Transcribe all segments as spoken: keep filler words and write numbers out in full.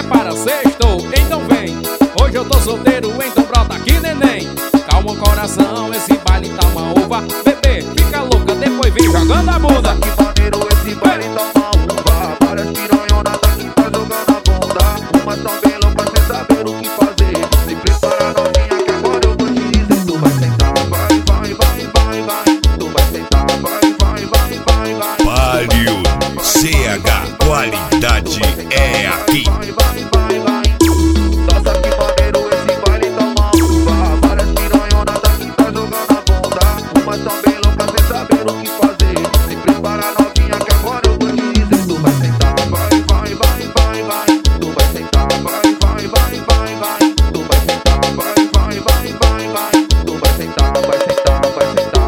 prepara, sextou, então vem. Hoje eu tô solteiro, então brota aqui, neném. Calma o coração, esse baile tá uma uva. Bebê, fica louca, depois vem jogando a bunda. Que maneiro esse baile tá uma uva. Várias piranhonas daqui tá jogando a bunda. Umas tão bem loucas sem saber o que fazer. Se prepara novinha que agora eu vou te dizer. Tu vai sentar, vai, vai, vai, vai, vai. Tu vai sentar, vai, vai, vai, vai, vai. Palio C H, qualidade é aqui. Vai, vai, vai, vai. Nossa, que maneiro esse baile tá uma uva. Várias piranhonas daqui tá jogando a bunda. Umas tão bem loucas sem saber o que fazer. Se prepara novinha que agora eu vou te dizer. Tu vai sentar, vai, vai, vai, vai, vai. Tu vai sentar, vai, vai, vai, vai, vai. Tu vai sentar, vai, vai, vai, vai, vai. Tu vai sentar, vai sentar, vai sentar.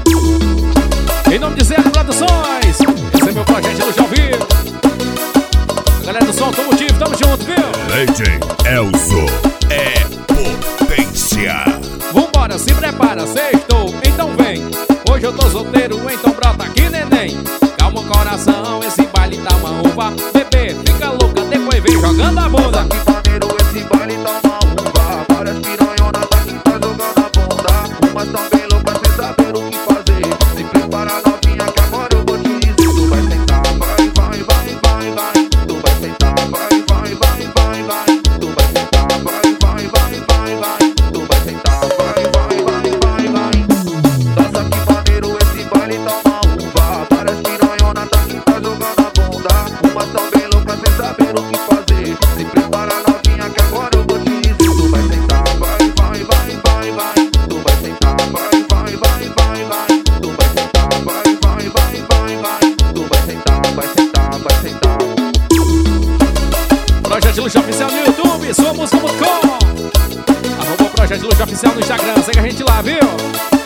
Em nome de Zé Produções, esse é meu projeto do Jovem. Galera do som, tamo motivo, tamo junto, viu? Legend Elzo é potência. Vambora, se prepara, sextou, então vem. Hoje eu tô solteiro, então brota aqui, neném. Calma o coração, esse baile tá uma uva. Bebê, fica louca, depois vem jogando a bunda. Que maneiro esse baile tá uma uva. Várias piranhonas daqui tá jogando a bunda. Umas tão bem loucas sem saber o que fazer. Se prepara novinha que agora eu vou te dizer. Tu vai sentar, vai, vai, vai, vai, vai. Tu vai sentar, vai, vai, vai, vai, vai. Tu vai sentar, vai, vai, vai, vai, vai. Tu vai sentar, vai, vai, vai, vai, vai. Nossa, que maneiro esse baile tá uma uva. Várias piranhonas daqui tá jogando a bunda. Umas tão bem loucas sem saber o que fazer. Se prepara novinha que agora eu vou te dizer. Tu vai sentar, vai, vai, vai, vai, vai. Tu vai sentar, vai, vai, vai, vai, vai. Tu vai sentar, vai, vai, vai, vai, vai. Tu vai sentar, vai sentar, vai sentar. Projeto de Luxo Oficial no YouTube, sua música ponto com. Arroba o Projeto de Luxo Oficial no Instagram, segue a gente lá, viu?